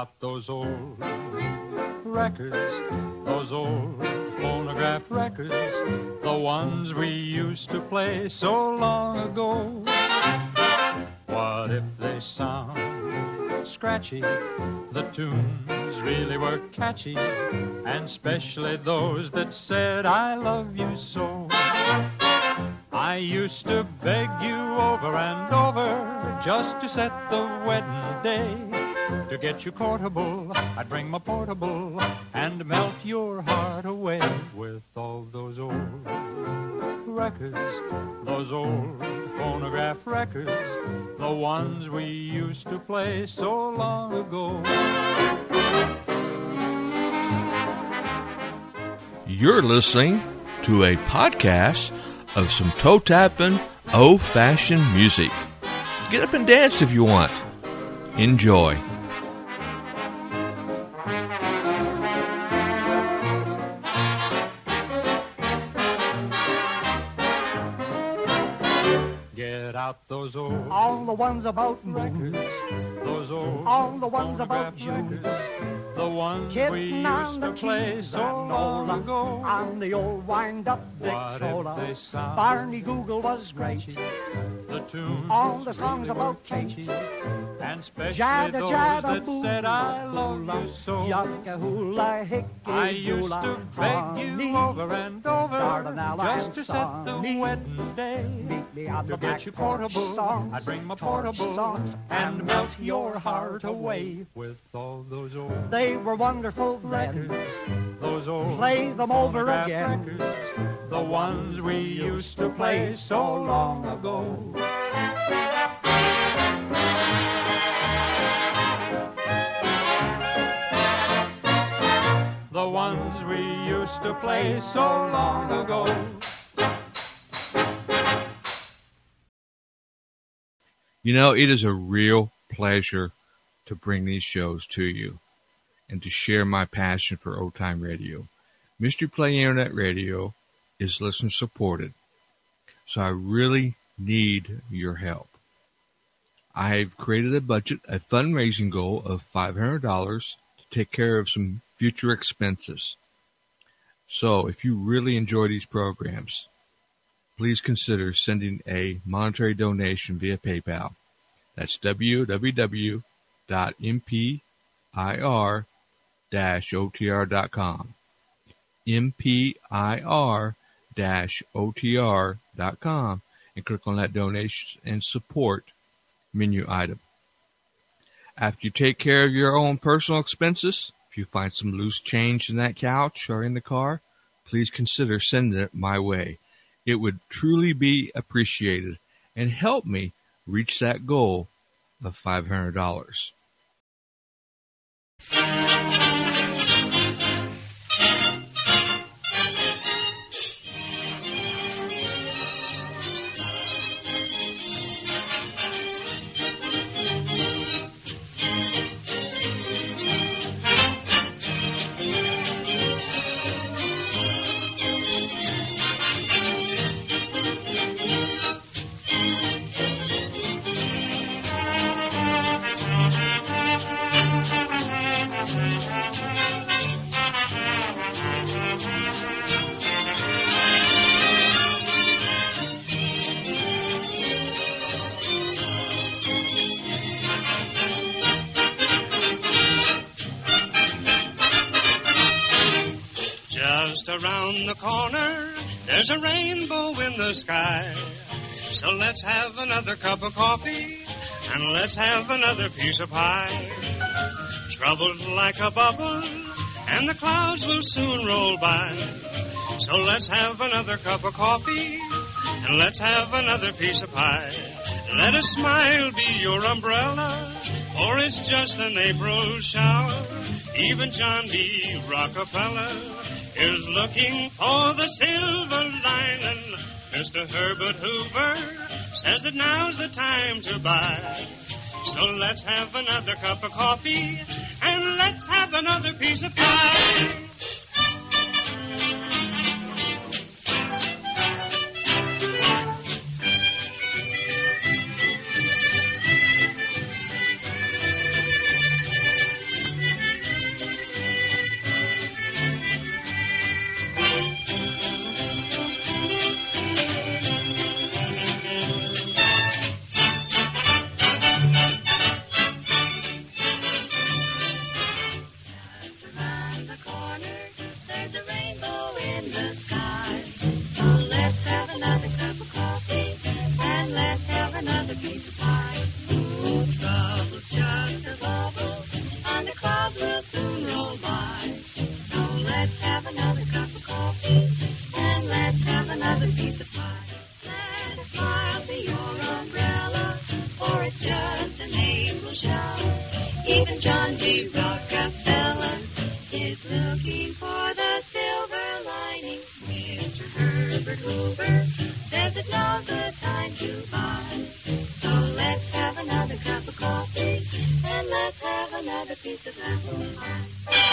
out those old records, those old phonograph records, the ones we used to play so long ago. What if they sound scratchy? The tunes really were catchy, and especially those that said, I love you so. I used to beg you over and over just to set the wedding day. To get you portable, I'd bring my portable and melt your heart away with all those old records, those old phonograph records, the ones we used to play so long ago. You're listening to a podcast of some toe-tapping, old-fashioned music. Get up and dance if you want. Enjoy. Get out those old all the ones about records, those old all the ones about you, records, the ones we Kitten used on the to play keys so and long all ago. on the old wind-up What if they Victrola. sound Barney Google was great. The tunes All the songs really about were catchy, and especially Jada, those jada, that boo, said I love you so. Yucca hoola, hickey, I used to beg you over and over just to set the wedding day. Meet me on To the get back you porch portable, songs, I'd bring my torch portable songs, and melt your heart away with all those old They were wonderful records, then. those old Play them over phonograph again. records, the ones we used to play so long ago. The ones we used to play so long ago. You know, it is a real pleasure to bring these shows to you and to share my passion for old-time radio. Mystery Play Internet Radio is listener-supported, so I really need your help. I've created a budget, a fundraising goal of $500 to take care of some future expenses. So if you really enjoy these programs, please consider sending a monetary donation via PayPal. That's www.mpir-otr.com. mpir-otr.com, and click on that donation and support menu item. After you take care of your own personal expenses, if you find some loose change in that couch or in the car, please consider sending it my way. It would truly be appreciated and help me reach that goal of $500. Just around the corner, there's a rainbow in the sky. So let's have another cup of coffee, and let's have another piece of pie. Trouble's like a bubble, and the clouds will soon roll by. So let's have another cup of coffee, and let's have another piece of pie. Let a smile be your umbrella, or it's just an April shower. Even John D. Rockefeller is looking for the silver lining. Mr. Herbert Hoover says that now's the time to buy. So let's have another cup of coffee, and let's have another piece of pie. be your umbrella, or it's just an April shower. Even John D. Rockefeller is looking for the silver lining. Mr. Herbert Hoover says it's not the time to buy. So let's have another cup of coffee, and let's have another piece of apple pie.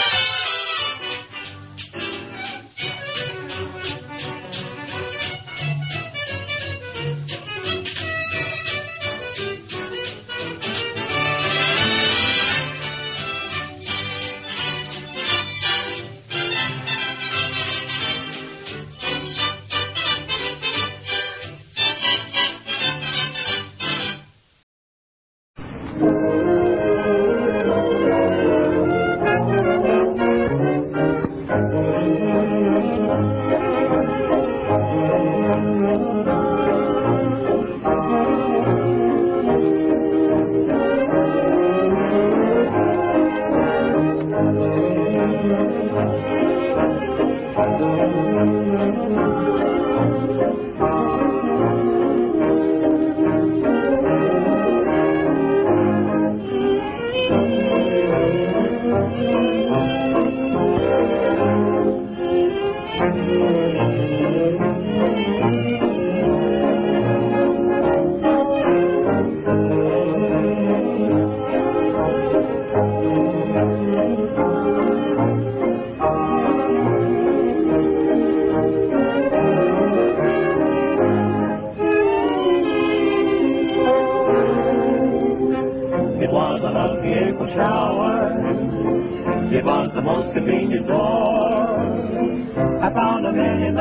It was the most convenient door. I found $1 million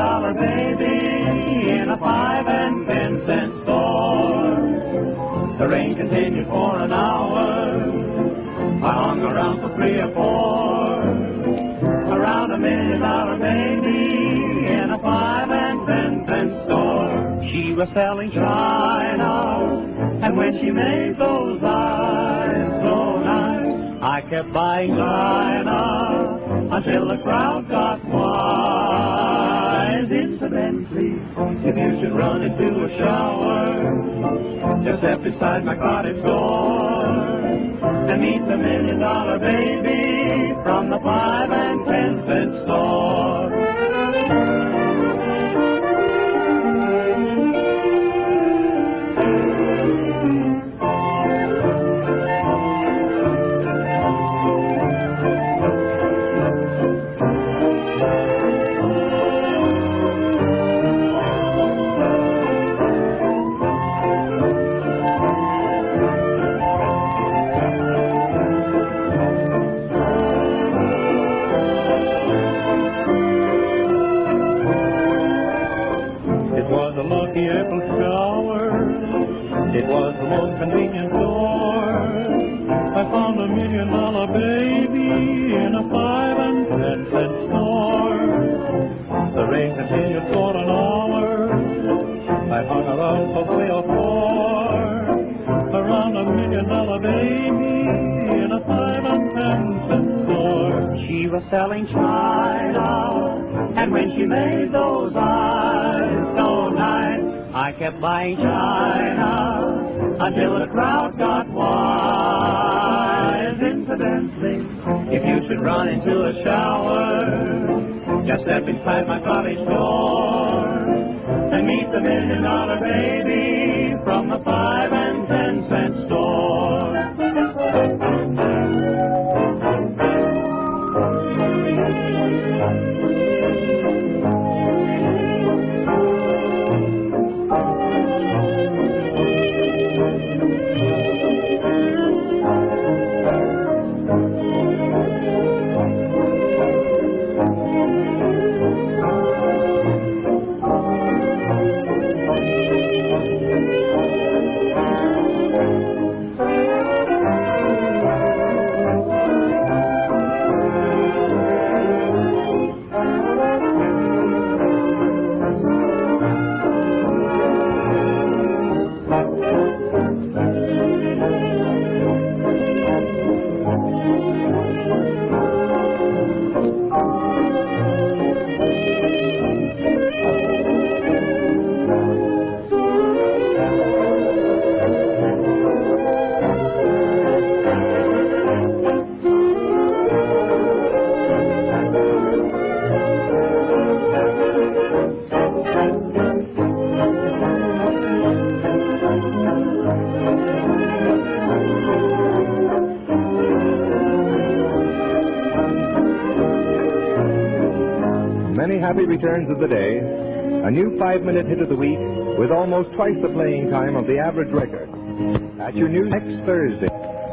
baby in a 5 and 10 cent store. The rain continued for an hour. I hung around for 3 or 4. Around $1 million baby in a 5 and 10 cent store. She was selling china, and when she made those eyes so nice, I kept buying china until the crowd got wise. Incidentally, if you should run into a shower, just step inside my cottage door and meet the $1 million baby from the 5 and 10 cent store. It was the most convenient door. I found $1 million baby in a 5 and 10 cent store. The rain continued for an hour. I hung around for 3 or 4. Around $1 million baby in a 5 and 10 cent store. She was selling china, and when she made those eyes so nice, I kept buying china until the crowd got wise. Incidentally, if you should run into a shower, just step inside my cottage door and meet the $1 million baby from the 5 and 10 cent store. Many happy returns of the day. A new 5-minute hit of the week with almost twice the playing time of the average record. At your news next Thursday.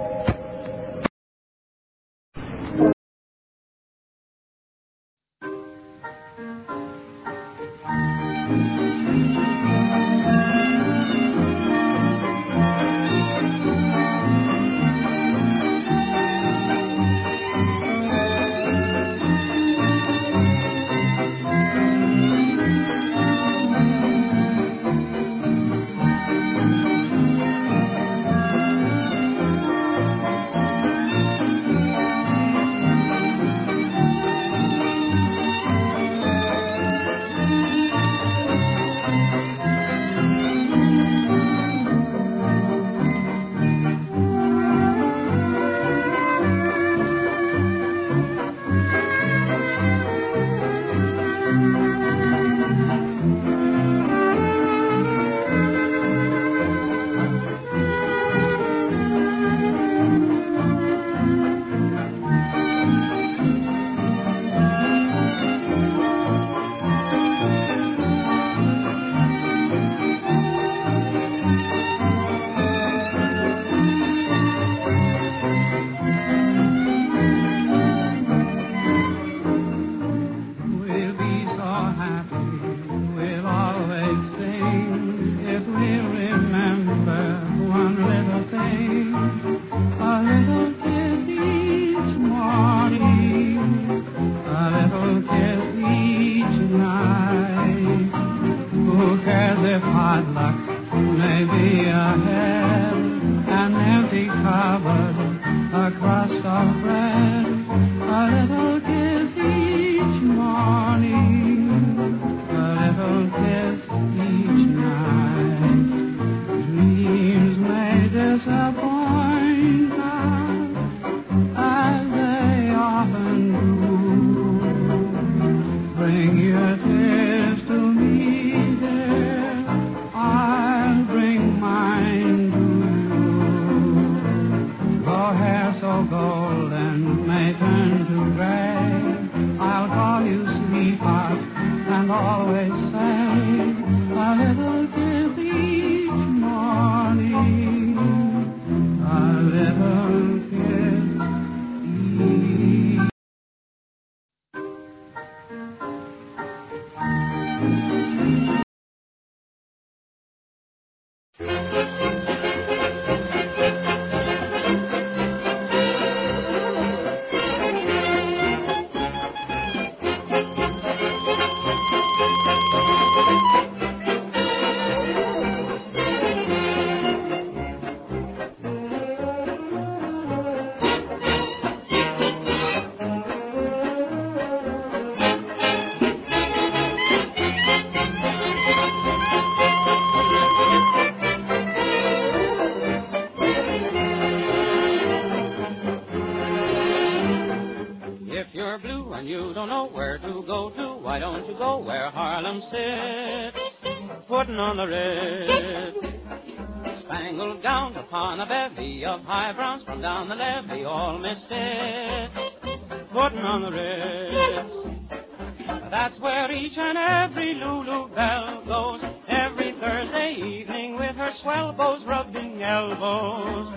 That's where each and every Lulu Belle goes every Thursday evening with her swell bows rubbing elbows.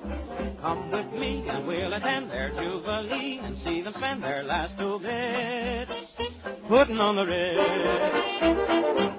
Come with me and we'll attend their jubilee and see them spend their last 2 bits putting on the Ritz.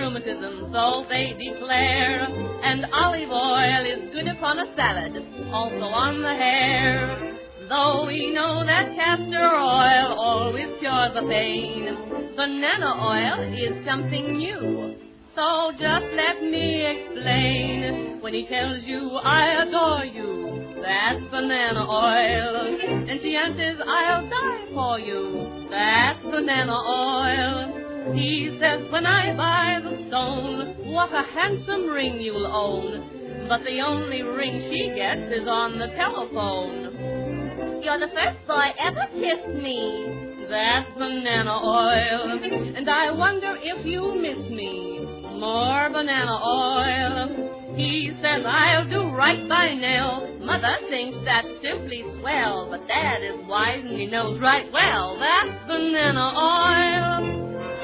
rheumatism, so they declare. And olive oil is good upon a salad, also on the hair. Though we know that castor oil always cures the pain, banana oil is something new. So just let me explain. When he tells you, I adore you, that's banana oil. And she answers, I'll die for you, that's banana oil. He says, when I buy the stone, what a handsome ring you'll own. But the only ring she gets is on the telephone. You're the first boy ever kissed me, that's banana oil. And I wonder if you miss me, more banana oil. He says, I'll do right by Nell. Mother thinks that's simply swell, but Dad is wise and he knows right well, that's banana oil.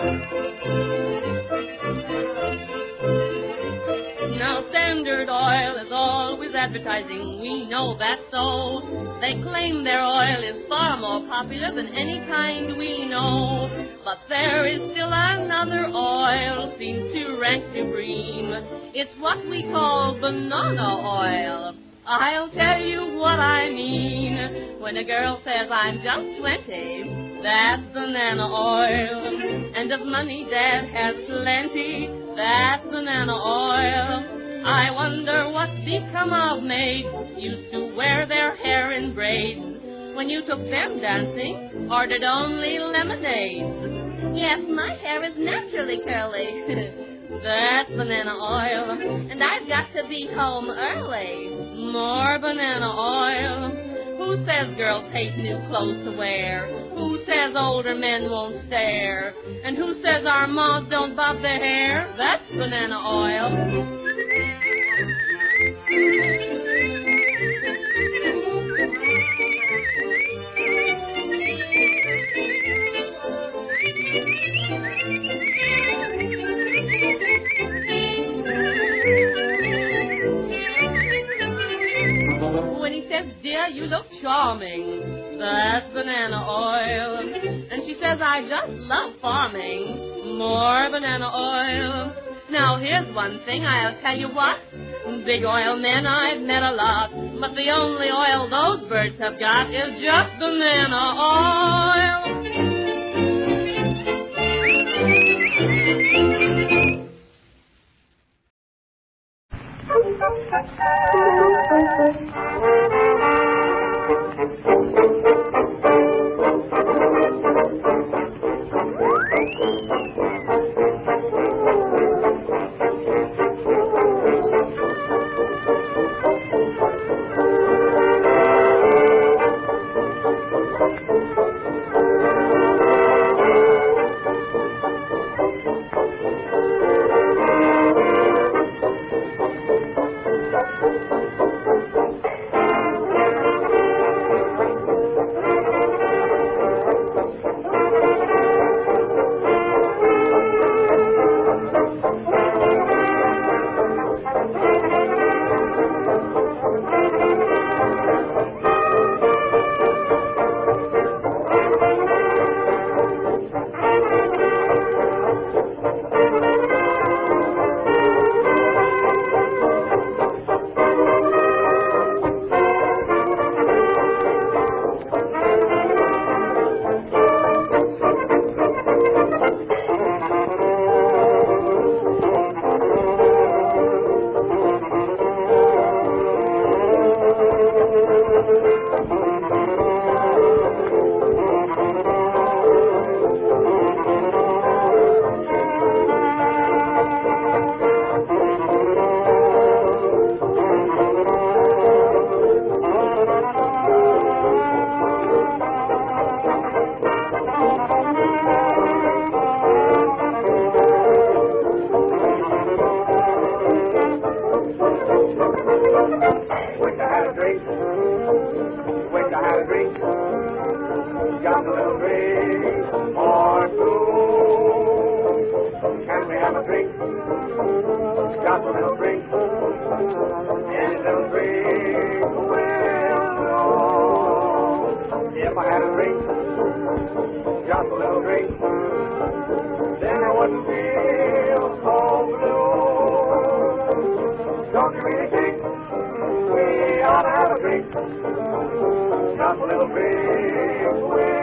Now Standard Oil is always advertising, we know that so. They claim their oil is far more popular than any kind we know. But there is still another oil, seems to rank supreme. It's what we call banana oil. I'll tell you what I mean. When a girl says I'm just 20, that's banana oil. And of money Dad has plenty, that's banana oil. I wonder what's become of maids used to wear their hair in braids. When you took them dancing, ordered only lemonade. Yes, my hair is naturally curly. That's banana oil. And I've got to be home early. More banana oil. Who says girls hate new clothes to wear? Who says older men won't stare? And who says our moms don't bob their hair? That's banana oil. When he says, dear, you look charming, that's banana oil. And she says, I just love farming, more banana oil. Now here's one thing, I'll tell you what, big oil men I've met a lot, but the only oil those birds have got is just banana oil. Then I wouldn't feel so Just a little big swing.